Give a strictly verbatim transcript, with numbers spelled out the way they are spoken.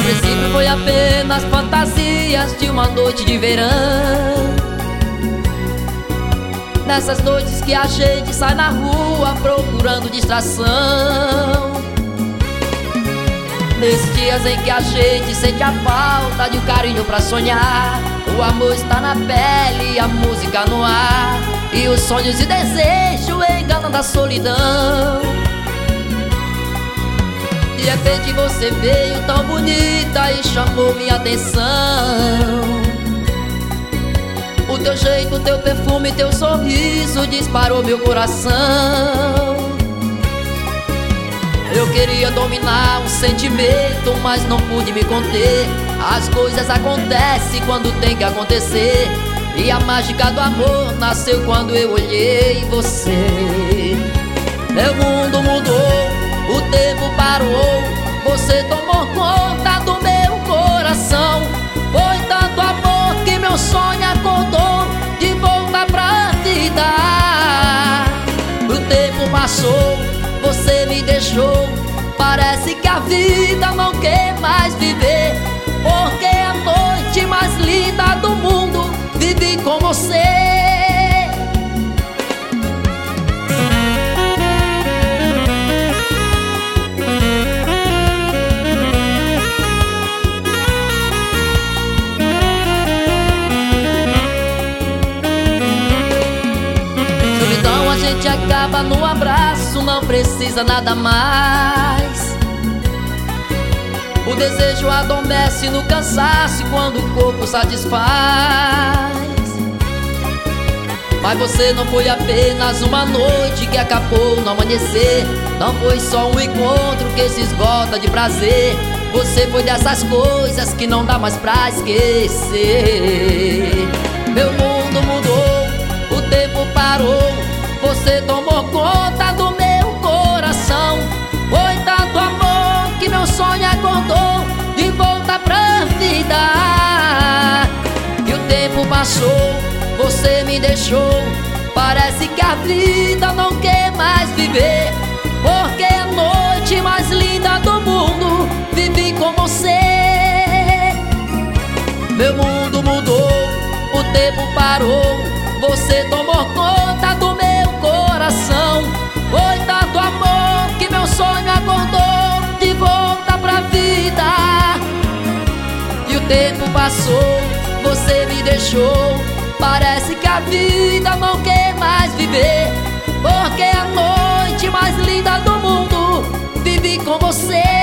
princípio foi apenas fantasias de uma noite de verão. Nessas noites que a gente sai na rua procurando distração. Nesses dias em que a gente sente a falta de um carinho pra sonhar. O amor está na pele, a música no ar, e os sonhos e desejos enganando a solidão. De repente você veio tão bonita e chamou minha atenção. O teu jeito, teu perfume, teu sorriso disparou meu coração. Eu queria dominar o sentimento, mas não pude me conter. As coisas acontecem quando tem que acontecer, e a mágica do amor nasceu quando eu olhei você. Meu mundo mudou, o tempo parou, você tomou conta do meu coração. Foi tanto amor que meu sonho acordou de volta pra vida. O tempo passou, você me deixou, parece que a vida não quer mais viver. Porque a noite mais linda do mundo vivi com você. Solidão a gente acaba no abraço, não precisa nada mais. O desejo adormece no cansaço quando o corpo satisfaz. Mas você não foi apenas uma noite que acabou no amanhecer. Não foi só um encontro que se esgota de prazer. Você foi dessas coisas que não dá mais pra esquecer. Meu mundo mudou, o tempo parou, você tomou conta do meu coração. Foi tanto amor que meu sonho acordou de volta pra vida. E o tempo passou, você me deixou, parece que a vida não quer mais viver. Porque a noite mais linda do mundo vivi com você. Meu mundo mudou, o tempo parou, você tomou conta do meu coração. Foi tanto amor que meu sonho acordou de volta pra vida. E o tempo passou, você me deixou, parece que a vida não quer mais viver. Porque a noite mais linda do mundo vivi com você.